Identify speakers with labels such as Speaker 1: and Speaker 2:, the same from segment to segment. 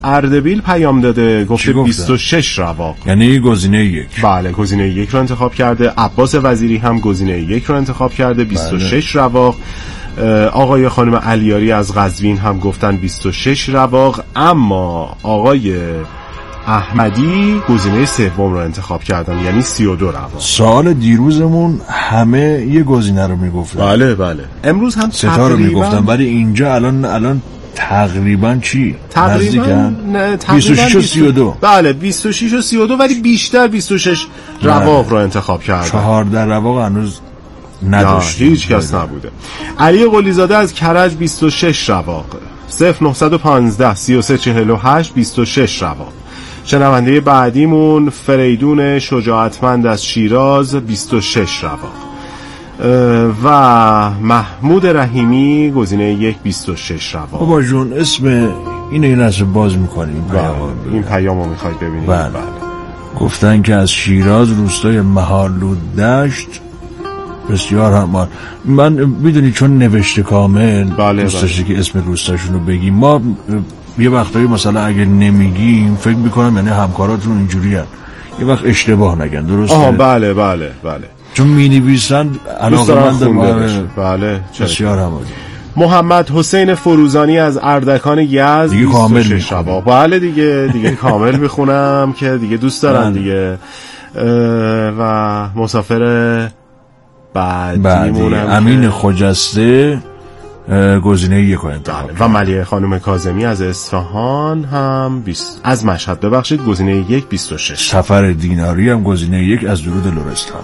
Speaker 1: اردبیل پیام داده، گفته 26 رواق.
Speaker 2: یعنی گزینه 1.
Speaker 1: بله، گزینه 1 رو انتخاب کرده. عباس وزیری هم گزینه 1 رو انتخاب کرده، 26 رواق. آقای خانم علیاری از قزوین هم گفتن 26 رواق، اما آقای احمدی گزینه 3 رو انتخاب کردن، یعنی 32 رواق.
Speaker 2: سوال دیروزمون همه یه گزینه رو میگفتن.
Speaker 1: بله بله. امروز هم
Speaker 2: 3 رو میگفتن، ولی اینجا الان تقریبا چی؟
Speaker 1: تقریبا
Speaker 2: 26 و 32.
Speaker 1: بله 26 و 32، ولی بیشتر 26 رواق رو انتخاب کردن.
Speaker 2: 14 رواق هنوز نداشت،
Speaker 1: هیچ کس نبوده. علی قلی زاده از کرج 26 رواق. 0915 3348 26 رواق. شنونده بعدیمون فریدون شجاعتمند از شیراز 26 رواق و محمود رحیمی گزینه 1 26 رواق.
Speaker 2: بابا جون اسم این لحظه باز میکنیم.
Speaker 1: این پیامو میخواید ببینید؟
Speaker 2: بله. گفتن که از شیراز روستای مهارلود دشت بسیار همار. من میدونی چون نوشته کامل دوست داشتی که اسم روستاشونو بگیم. ما یه وقتایی مثلا اگه نمیگیم فکر میکنم یعنی همکاراتون اینجوری هست یه وقت اشتباه نگن. درسته؟
Speaker 1: بله بله بله.
Speaker 2: چون می نویسن علاقمند.
Speaker 1: بله
Speaker 2: بسیار هماری.
Speaker 1: محمد حسین فروزانی از اردکان یزد
Speaker 2: دیگه کامل
Speaker 1: شبا. بله دیگه کامل میخونم که دیگه دوست دارن دیگه. و مسافر بعدیمونم
Speaker 2: امین خجسته گزینه 1 انتخاب
Speaker 1: و ملیحه خانم کاظمی از اصفهان هم از مشهد گزینه 1 26.
Speaker 2: سفر دیناری هم گزینه 1 از درود لرستان.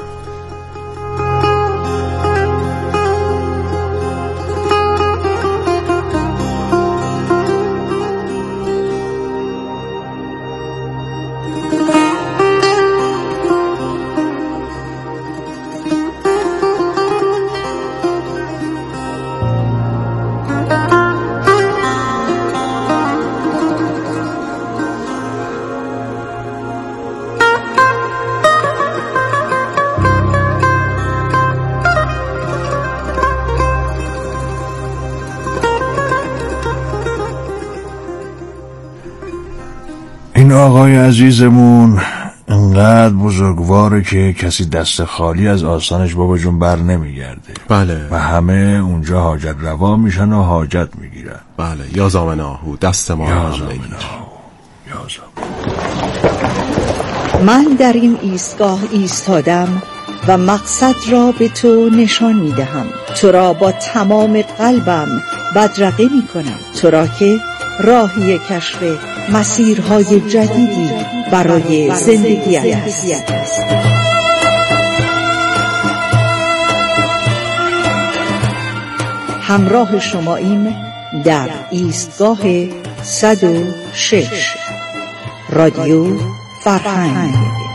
Speaker 2: این آقای عزیزمون انقدر بزرگواره که کسی دست خالی از آستانش بابا جون بر نمیگرده.
Speaker 1: بله.
Speaker 2: و همه اونجا حاجت روا میشن و حاجت میگیرن.
Speaker 1: بله. یا زامناهو دست ما
Speaker 2: یا
Speaker 3: من در این ایستگاه ایستادم و مقصد را به تو نشان میدهم. تو را با تمام قلبم بدرقه میکنم. تو را که راهی کشف مسیرهای جدیدی برای زندگیت است. همراه شماییم در ایستگاه 106 رادیو فرهنگ.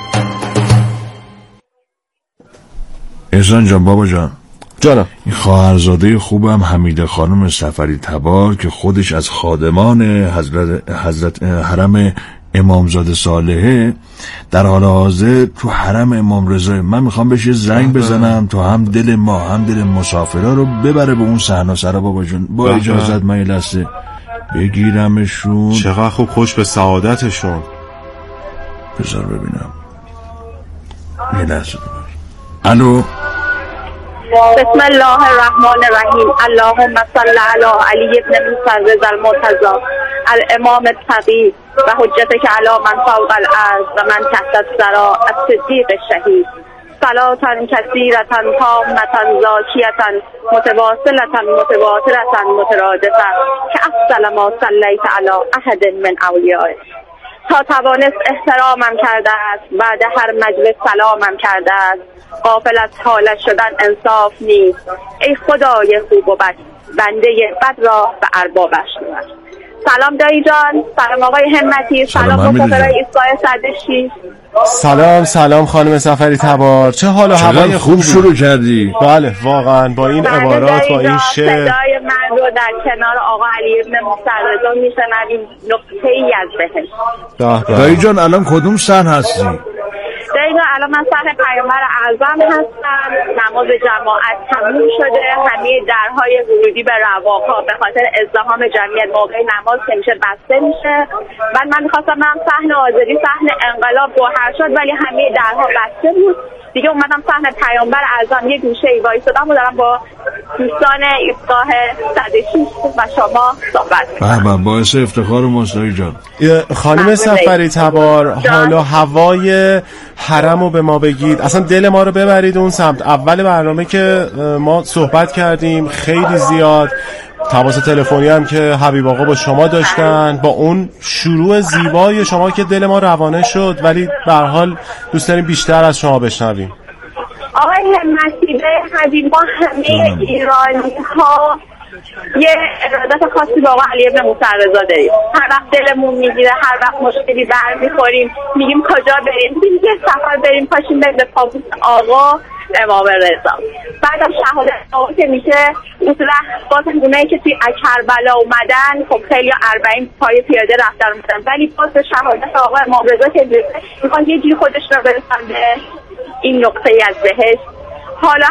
Speaker 2: احسان جان بابا جان
Speaker 1: جانم.
Speaker 2: این خواهرزاده خوبم حمیده خانم سفری تبار که خودش از خادمان حضرت حرم امامزاده صالحه در حال حاضر تو حرم امام رضا. من میخوام بهش زنگ بزنم تا هم دل ما هم دل مسافرها رو ببره به اون صحنه سرا بابا جون. با اجازت من یه لحظه بگیرمشون.
Speaker 1: چقدر خوب خوش به سعادتشون.
Speaker 2: بذار ببینم یه لحظه. الو.
Speaker 4: بسم الله الرحمن الرحیم. اللهم صل علی علی ابن موسی رضا المرتضی الامام التقی و حجتک علی من فوق الارض و من تحت الثری الصدیق الشهید. صلاة کثیرة تامة زاکیة متواصلة متواترة مترادفة که افضل ما صلیت علی احد من اولیائه. تا توانست احترامم کرده است، بعد هر مجلس سلامم کرده است. غافل از حالت شدن انصاف نیست. ای خدای خوب و بد، بنده بد را به اربابش نور. سلام دایی جان. سلام آقای همتی. سلام مسافرای ایستگاه 106.
Speaker 1: سلام خانم سفری تبار. چه حال و هوای
Speaker 2: خوب شروع کردی.
Speaker 1: بله واقعا با این عبارات با این شعر.
Speaker 4: صدای من رو در کنار آقا علی ابن موسی میشنویم. نقطه‌ای از بهش.
Speaker 2: دایی جان الان کدوم صحنه هستی؟
Speaker 4: دایی بزرگان، الان من صحن پیامبر اعظم هستم. نماز جماعت تموم شده، همه درهای ورودی به رواق‌ها به خاطر ازدحام جمعیت موقع نماز که میشه بسته میشه. بعد من میخواستم برم صحن آزادی، صحن انقلاب گوهر شد ولی همه درها بسته بود. دیگه اومدم صحن پیامبر اعظم یه گوشه ای وایسادم و دارم با دوستان ایستگاه 106 و شما صحبت
Speaker 2: می‌کنم. باعث افتخار ماست دایی جان.
Speaker 1: خانم سفری تبار، حالا هوای حرم رو به ما بگید، اصلا دل ما رو ببرید اون سمت. اول برنامه که ما صحبت کردیم خیلی زیاد، تماس تلفنی هم که حبیب آقا با شما داشتن، با اون شروع زیبای شما که دل ما روانه شد، ولی به هر حال دوست داریم بیشتر از شما بشنویم.
Speaker 4: آقای همتی به حبیب، ما همه ایرانی ها یه ارادت خاصی با آقا علی ابن موسی رضا داریم. هر وقت دلمون میگیره، هر وقت مشکلی برمیخوریم، میگیم کجا بریم، یه سفر بریم، پاشیم بریم به پابوس آقا امام رضا. بعدم شهادت آقا که میشه اصلا باز اونایی که توی کربلا اومدن، خب خیلی 40 پای پیاده رفتن اومدن، ولی باز شهادت آقا امام رضا که میخوان یه جوری خودش رو برسن به این نقطه از بهشت. حالا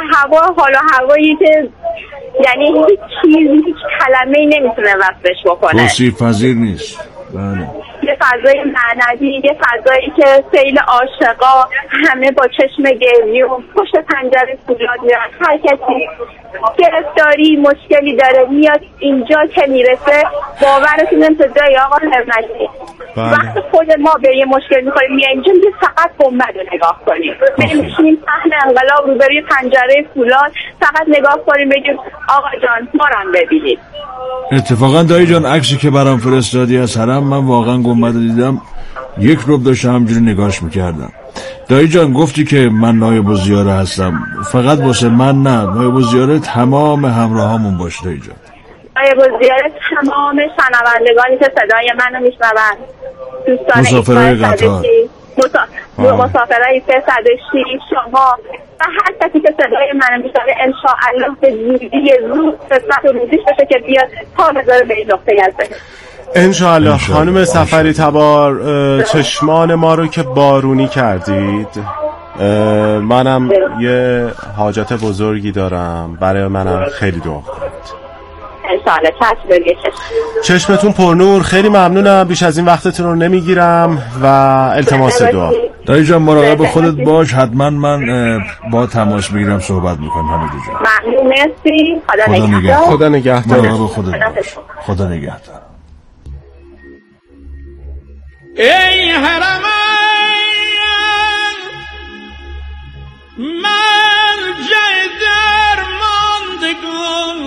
Speaker 4: هوایی که یعنی هیچ چیزی، هیچ کلمه‌ای نمیتونه وصفش بکنه.
Speaker 2: توصیف پذیر نیست. بله.
Speaker 4: یه فضای معنوی، یه فضایی که سیل عاشقا همه با چشم گریه و پشت پنجره فولاد میرن. هر کسی گرفتاری مشکلی داره میاد اینجا که میرسه باورتون نمیشه جای آقا همتی. وقتی خود ما به یه مشکل میخوریم میاد اینجا میگه فقط گنبد رو نگاه کنیم، میشینیم صحن انقلاب روبروی پنجره فولاد فقط نگاه کنیم بگیم آقا جان ما رو ببینید.
Speaker 2: اتفاقا دایی جان عکسی که برام فرستادی از حرم، من واقعا گنبد دیدم، یک ربع داشتم همجوری نگاهش میکردم. دایی جان گفتی که من نایب الزیاره هستم، فقط واسه من نه، نایب الزیاره تمام همراهامون باشه دایی جان.
Speaker 4: نایب الزیاره تمام شنوندگانی که صدای منو میشنون، دوستان
Speaker 2: مسافرهای قطار،
Speaker 4: مسافرهای 106 شما و هر کسی که صدای منو میشنوه انشاءالله به زودی زود قسمت و روزیش بشه که بیاد تا بذاره به این نقطه گرده.
Speaker 1: انشاءالله. خانم سفری تبار، چشمان ما رو که بارونی کردید. منم یه حاجت بزرگی دارم، برای منم خیلی دعا کنید.
Speaker 4: انشاءالله.
Speaker 1: چشمتون پرنور، خیلی ممنونم، بیش از این وقتتون رو نمیگیرم و التماس دعا.
Speaker 2: دایی جان مراقب خودت باش، حتما من با تماس میگیرم صحبت میکنم. حمیدی جان
Speaker 4: ممنون، مرسی،
Speaker 1: خدا نگهدار.
Speaker 2: مراقب خودت باش، خدا نگهدار.
Speaker 5: ای حرم مرجع درماندگان،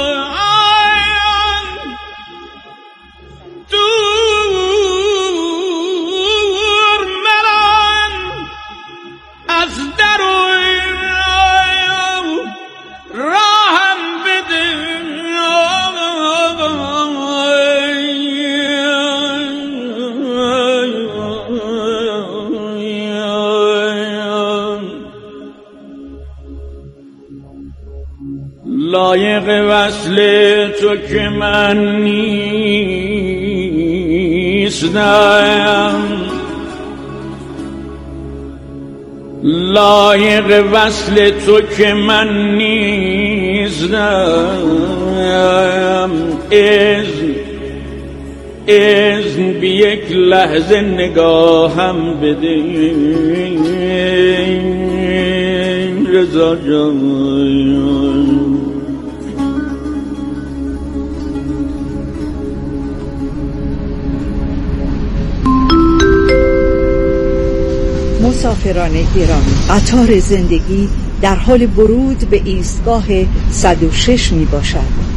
Speaker 5: دور مران از در و راهم بده، لایق وصل تو که من نیستم، لایق وصل تو که من نیستم. اذن بی یک لحظه نگاهم بده رضا جان.
Speaker 3: مسافران گرامی، قطار زندگی در حال ورود به ایستگاه 106 می باشد.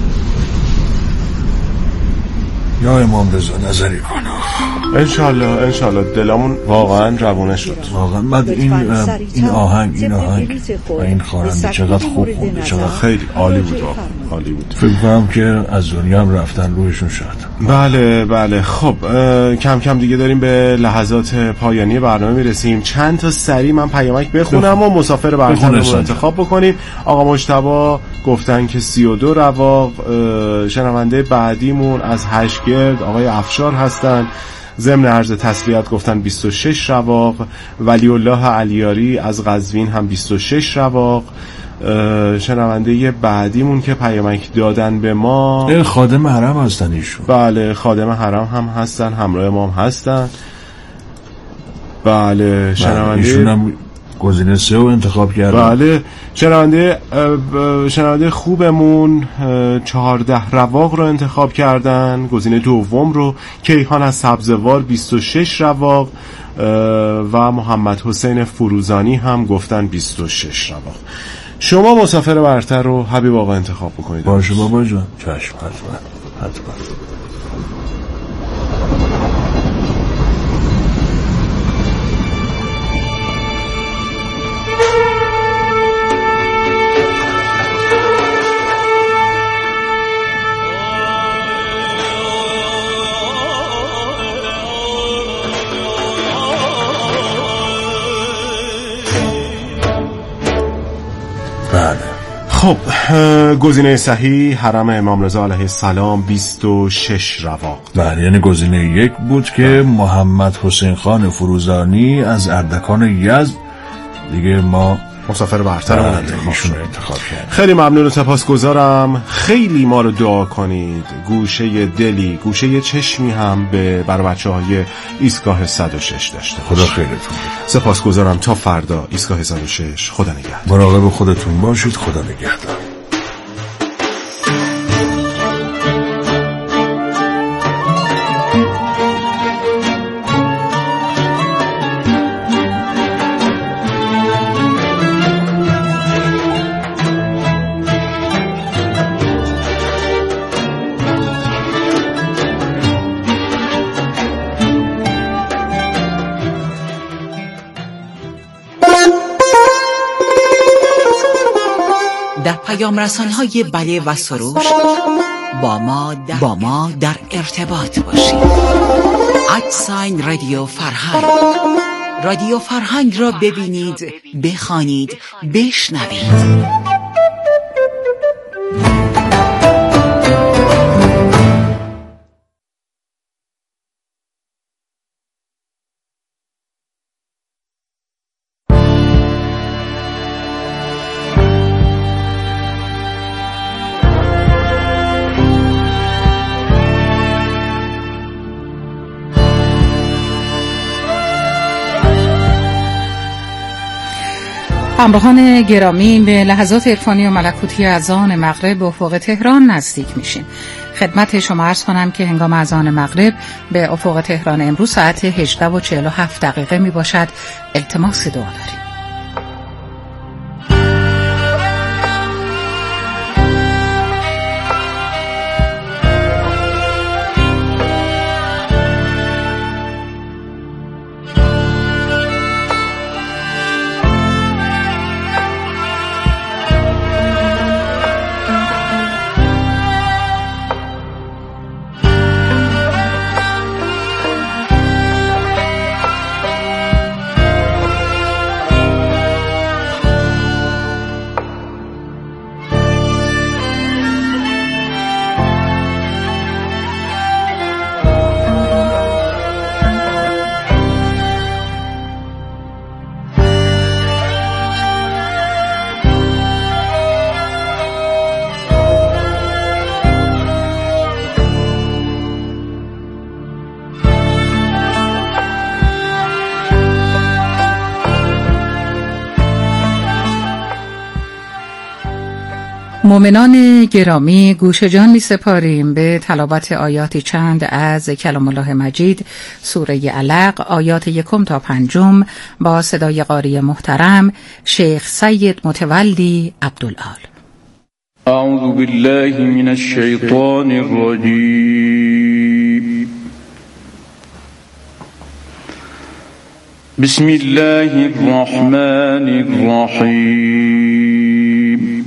Speaker 2: یا امام رضا نظری کن.
Speaker 1: انشالله دلمون واقعا روونه شد.
Speaker 2: واقعا بعد این آهنگ و این خواننده چقدر خوب خونده، چقدر
Speaker 1: خیلی عالی بود، عالی بود.
Speaker 2: فکر کنم که از دنیا هم رفتن روحشون شد.
Speaker 1: بله. خب کم کم دیگه داریم به لحظات پایانی برنامه میرسیم. چند تا سری من پیامک بخونم و مسافر برنامه رو انتخاب بکنیم. آقا مجتبی گفتن که 32 رواق. شنونده بعدیمون از هشگرد آقای افشار هستن. ضمن عرض تسلیت گفتن 26 رواق. ولی الله علیاری از قزوین هم 26 رواق. شنونده بعدیمون که پیامک دادن به ما
Speaker 2: خادم حرم هستن ایشون.
Speaker 1: بله خادم حرم هم هستن، همراه ما هم هستن. بله شنونده
Speaker 2: ایشون هم گزینه 3 رو انتخاب کردن.
Speaker 1: بله شنونده خوبمون 14 رواق رو انتخاب کردن. گزینه دوم رو کیهان از سبزوار 26 رواق و محمد حسین فروزانی هم گفتن 26 رواق. شما مسافر برتر رو حبیب آقا انتخاب بکنید.
Speaker 2: باشه بابا جان، چشم. حتما.
Speaker 1: خب گزینه صحیح حرم امام رضا علیه السلام 26 رواق.
Speaker 2: بله یعنی گزینه 1 بود که محمد حسین خان فروزانی از اردکان یزد. دیگه ما
Speaker 1: مسافر برتر
Speaker 2: انتخاب کردیم.
Speaker 1: خیلی ممنون و سپاسگزارم. خیلی ما رو دعا کنید. گوشه دلی، گوشه چشمی هم برای بچه‌های ایستگاه 106 داشته.
Speaker 2: خدا خیرتون بده.
Speaker 1: سپاسگزارم. تا فردا ایستگاه 106. خدا نگهدار.
Speaker 2: مراقب خودتون باشید. خدا نگهدار.
Speaker 6: در پیام رسان‌های بله و سروش با ما در ارتباط باشید. @رادیو فرهنگ. رادیو فرهنگ را ببینید، بخوانید، بشنوید.
Speaker 7: همراهان گرامی، به لحظات عرفانی و ملکوتی اذان مغرب به افق تهران نزدیک میشیم. خدمت شما عرض کنم که هنگام اذان مغرب به افق تهران امروز ساعت 18:47 می باشد. التماس دعا داریم. مؤمنان گرامی، گوش جان می سپاریم به تلاوت آیاتی چند از کلام الله مجید، سوره علق، آیات 1 تا 5 با صدای قاری محترم شیخ سید متولی عبدالعال.
Speaker 5: اعوذ بالله من الشیطان الرجیم. بسم الله الرحمن الرحیم.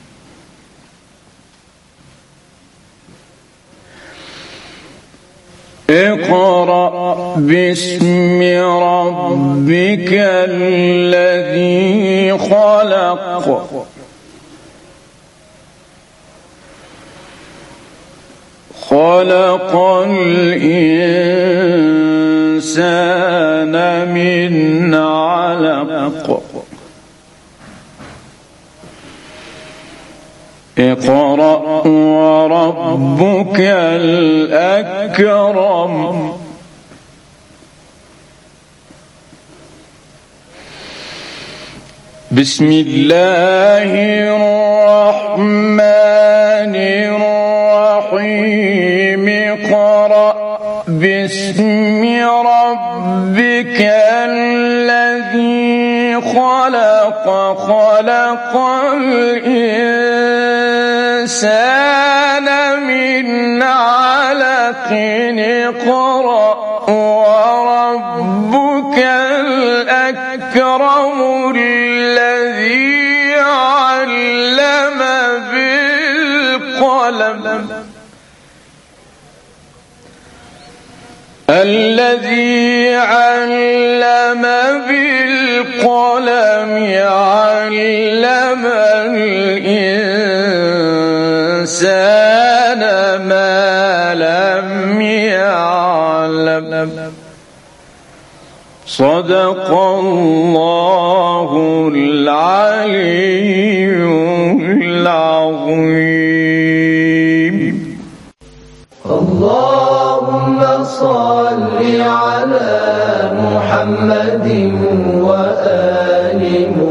Speaker 5: اقرأ باسم ربك الذي خلق خلق الإنسان الإنسان من علق اقرأ وربك الأكرم بسم الله الرحمن الرحيم اقرأ باسم ربك الذي خلق خلق الإنسان من علق اقرأ وربك الأكرم الذي علم بالقلم علم الإنسان ما لم يعلم صدق الله العلي العظيم.
Speaker 8: اللهم صل على محمد وآل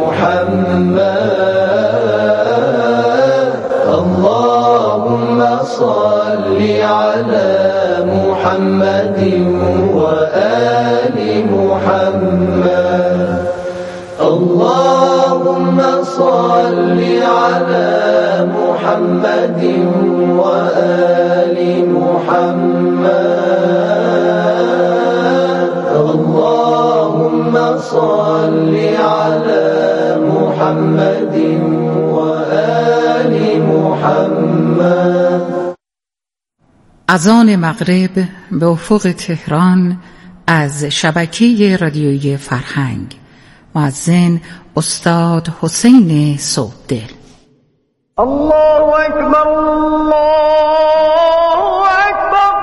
Speaker 8: محمد. اللهم صل على محمد وآل محمد. اللهم صل على محمد وآل محمد. اللهم صل على محمد وآل محمد.
Speaker 7: اذان مغرب به افق تهران از شبکه رادیویی فرهنگ. مؤذن استاد حسین صبحدل.
Speaker 8: الله اکبر الله اکبر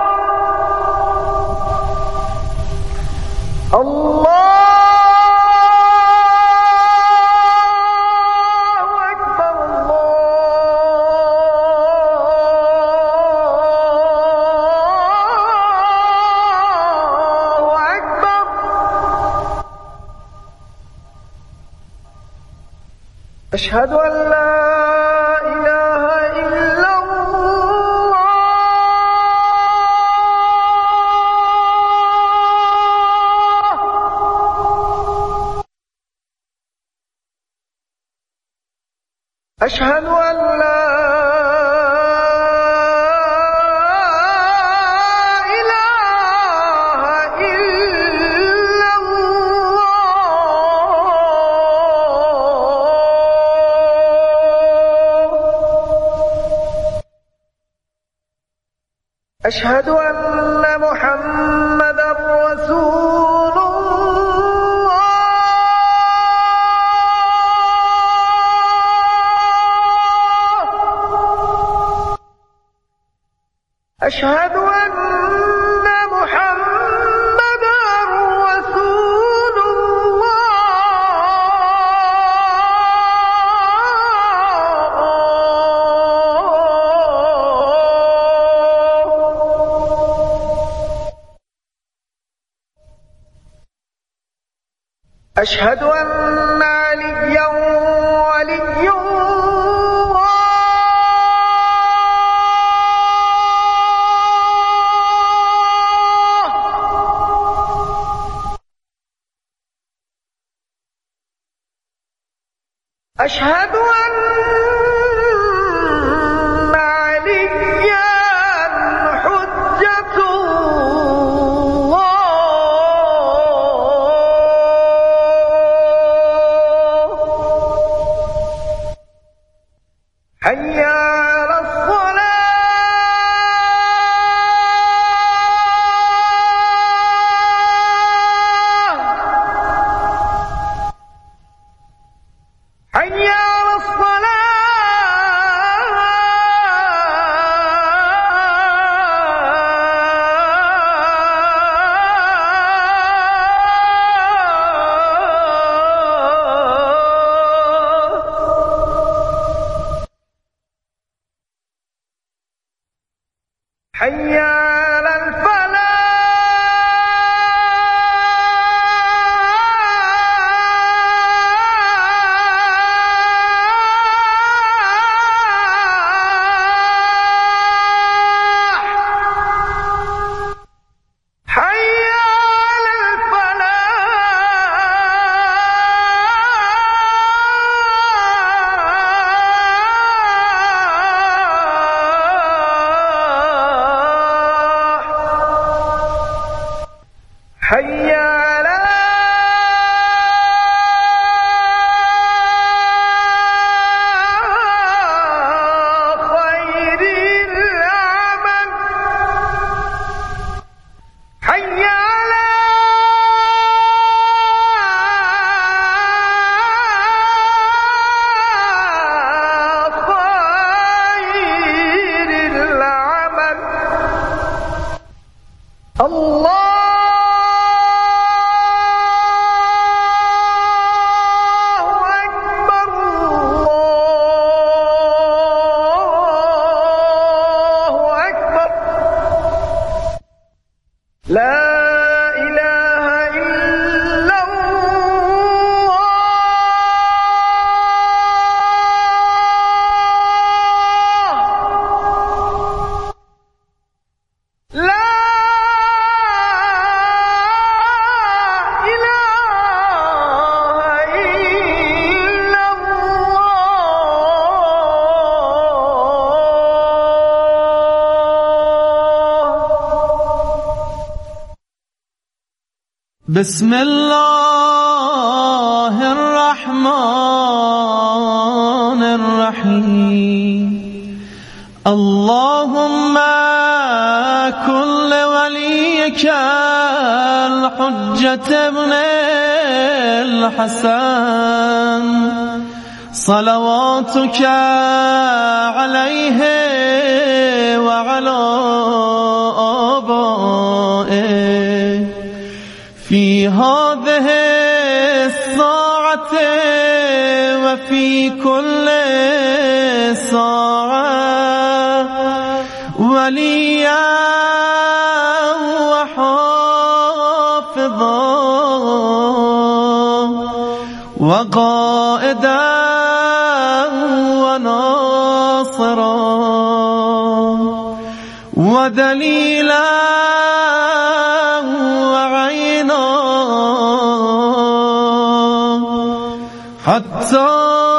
Speaker 8: الله اکبر الله اکبر. اشهد ان لا أشهد أن لا إله إلا الله. أشهد أن محمدًا رسول الله. أشهد أن محمدًا رسول الله. أشهد أن عليا ولي أشهد أن عليا حجة الله. حي على الصلاة. حي على الصلاة. حي على خير العمل حي على خير العمل الله لا إله إلا الله لا إله إلا
Speaker 9: بسم الله الرحمن الرحيم اللهم كن لوليك الحجة ابن الحسن صلواتك عليه وعلى آبائه في هذه الساعة وفي كل ساعة وليا وحافظا وقائدا وناصرا ودليلا حتى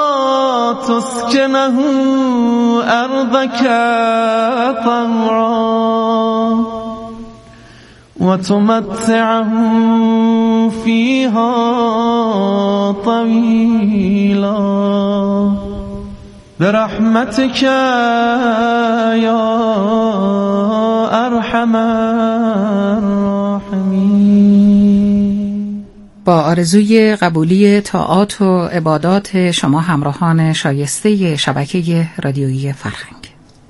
Speaker 9: تسكنه أرضك طوعا وتمتعه فيها طويلا برحمتك يا أرحم الراحمين.
Speaker 7: با آرزوی قبولی طاعات و عبادات شما همراهان شایسته شبکه رادیویی فرهنگ.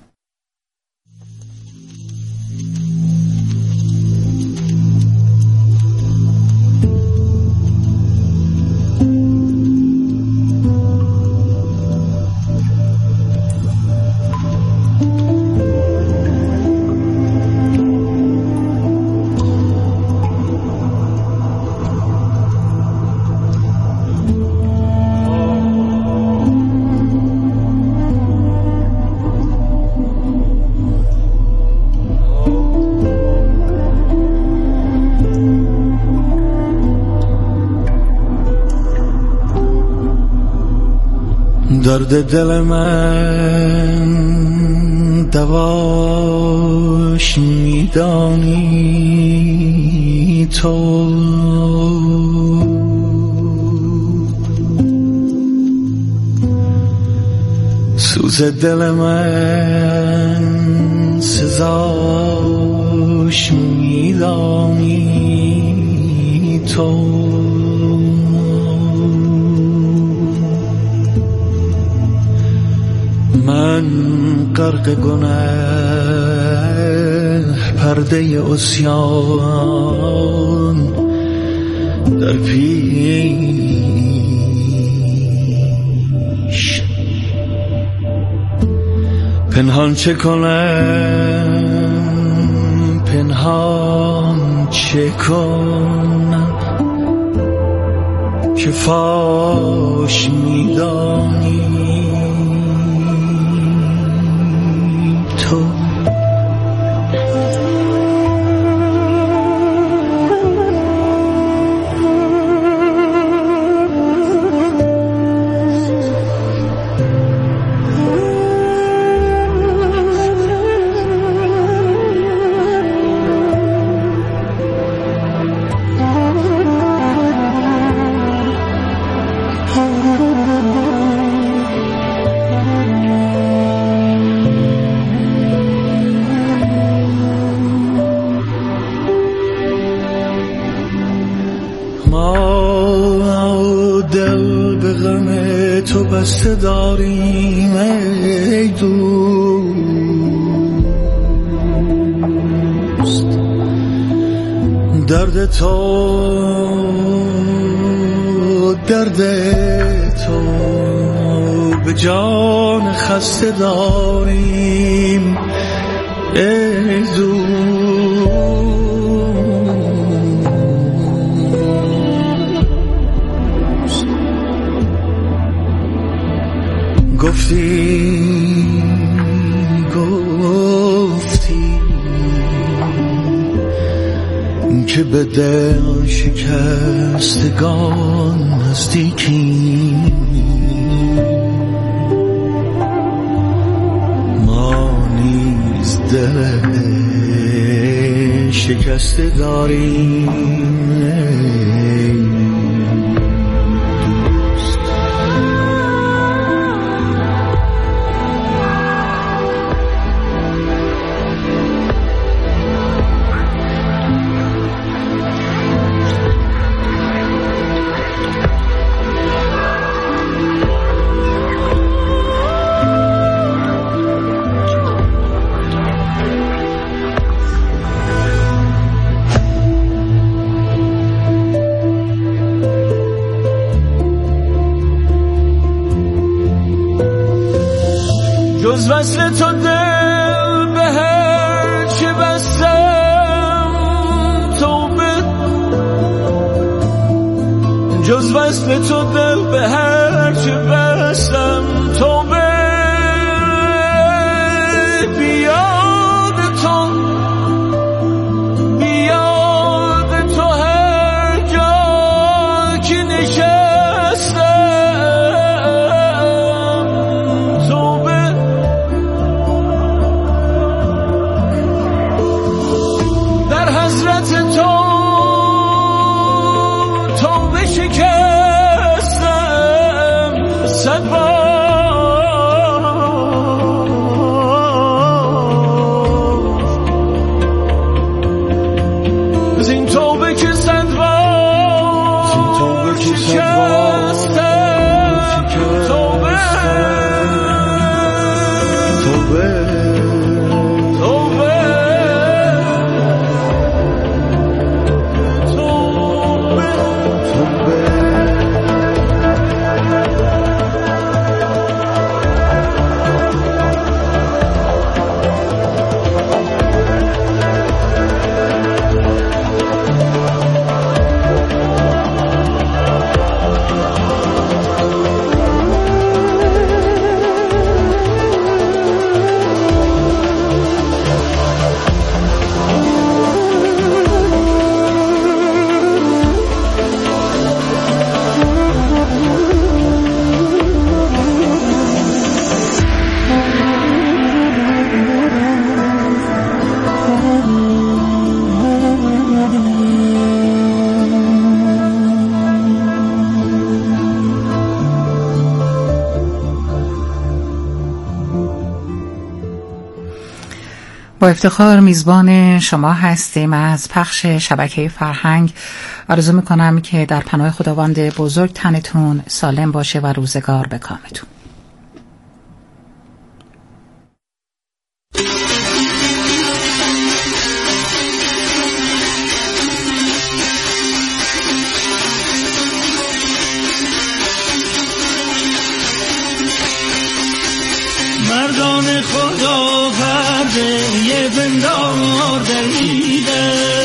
Speaker 9: درد دل من دواش میدانی تو، سوز دل من سزاش میدانی تو. من غرق گناه پرده عصیان در پیش، پنهان چه کنم پنهان چه کنم که فاش میدانی تو. ما دل به غم تو بسته داریم ای دوست، درد تو به جان خسته داریم ای دوست. گفتی که به دل شکستگان نزدیکی، ما نیز دل شکسته داریم.
Speaker 5: جز وصل تو دل به هر چه بستم توبه، جز وصل تو دل به هر چه بستم توبه. بیاد تو هر جا که نشستم توبه. در حضرت تو توبه شکستم صد بار. زین توبه که صد بار شکستم توبه.
Speaker 7: با افتخار میزبان شما هستیم از پخش شبکه فرهنگ. آرزو میکنم که در پناه خداوند بزرگ تنتون سالم باشه و روزگار به کامتون.
Speaker 5: مردان خدا پرده یه بندار در میده،